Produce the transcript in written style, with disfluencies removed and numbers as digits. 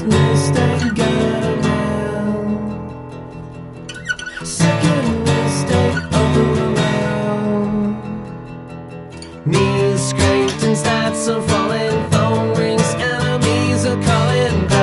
list ain't got around. Second list ain't around. Knees scraped and stats are falling. Phone rings, enemies are calling.